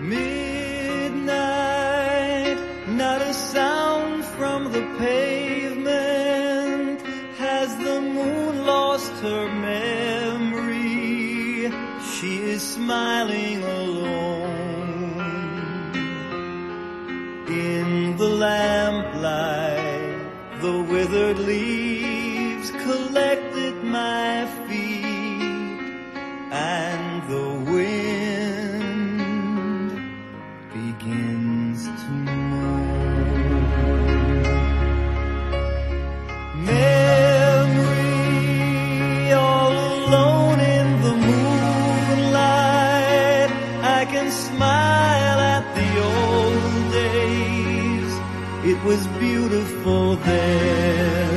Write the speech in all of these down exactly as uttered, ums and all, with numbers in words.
Midnight, not a sound from the pavement. Has the moon lost her memory? She is smiling alone. In the lamplight, the withered leaves collected my feet, and the wind begins to moan. Memory, all alone in the moonlight, I can smile at the old days. It was beautiful then.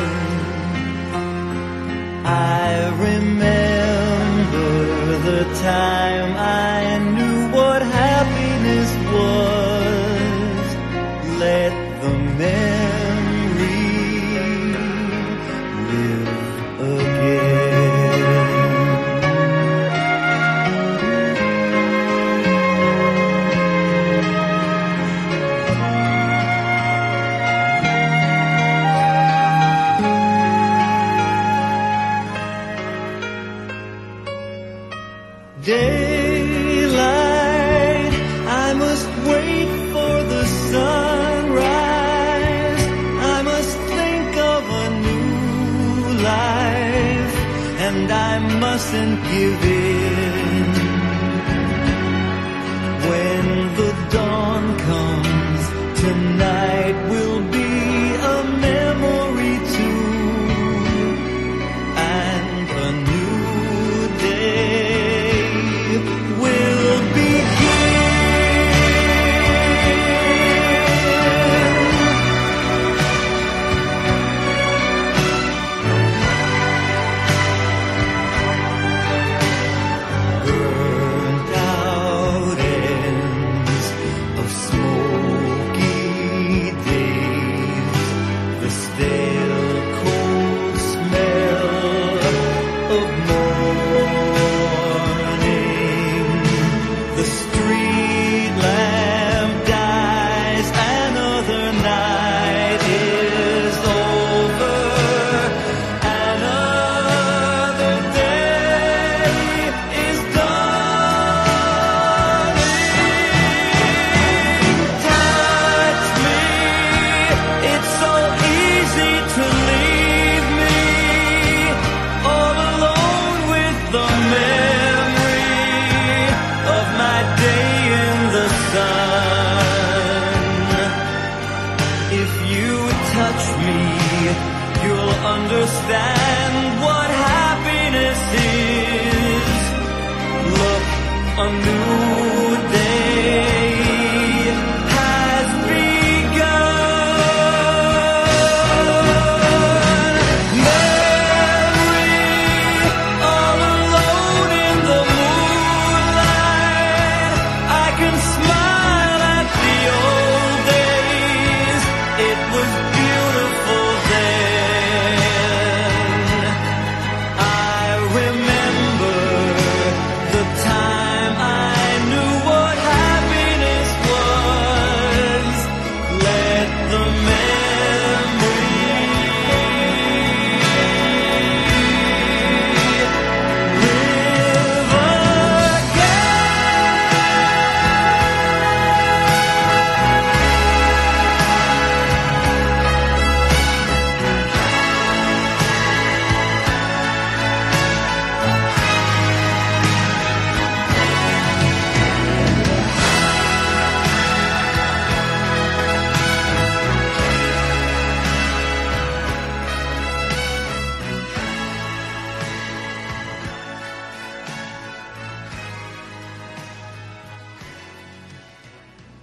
I remember the time I knew what happiness was. Let the memory live again. Daylight, I must wait for the sunrise. I must think of a new life, and I mustn't give in.